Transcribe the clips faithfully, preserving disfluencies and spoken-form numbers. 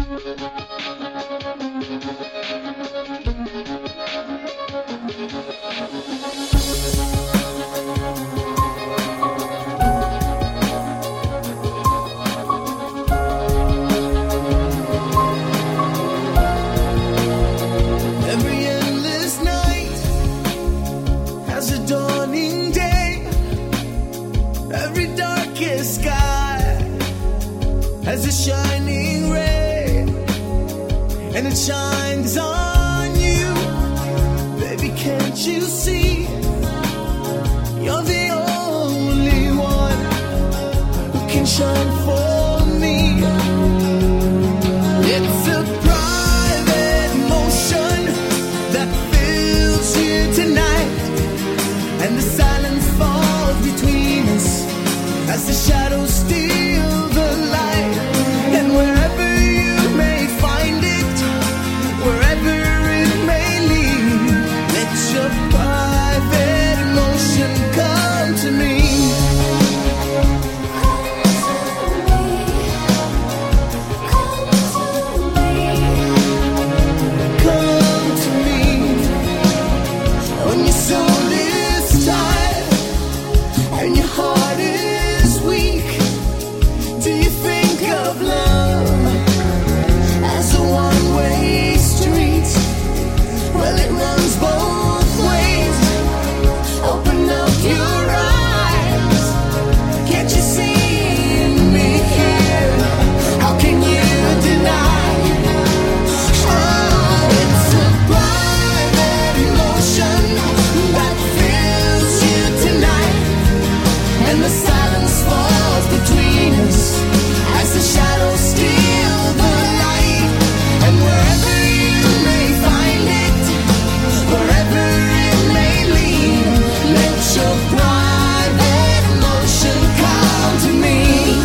As a shining ray, and it shines on you. Baby, can't you see? You're the only one who can shine for me. It's a private motion that fills you tonight, and the silence falls between us as the shadows steal the light. And wherever you may find it, wherever it may lead, let your private emotion come to me. Come to me. When your soul is tired and your heart is weak, do you think of love as a one-way street? Well, it runs both ways. Open up your eyes. Can't you see me here? How can you deny? Oh, it's a private emotion that fills you tonight, and the silence falls between us as the shadows steal the light. And wherever you may find it, wherever it may lead, let your private emotion come to me.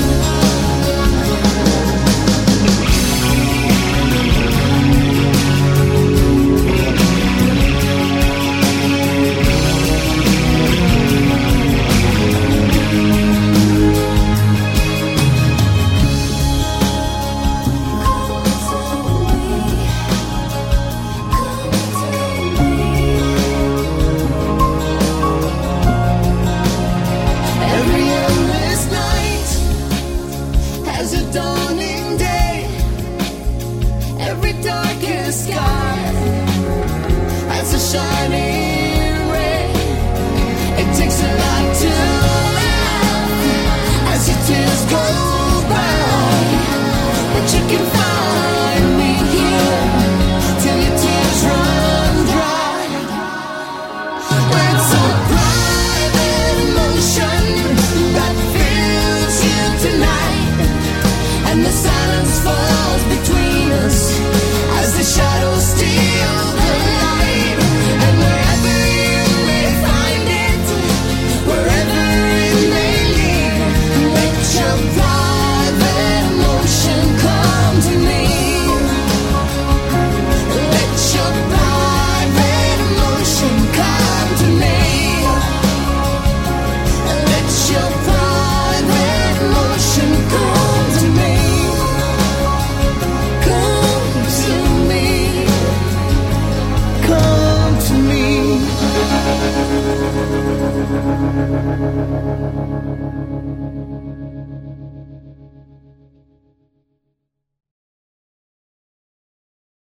Every endless night has a dawning day. Every darkest sky has a shining ray. It takes a lot to laugh as your tears go by, but you can find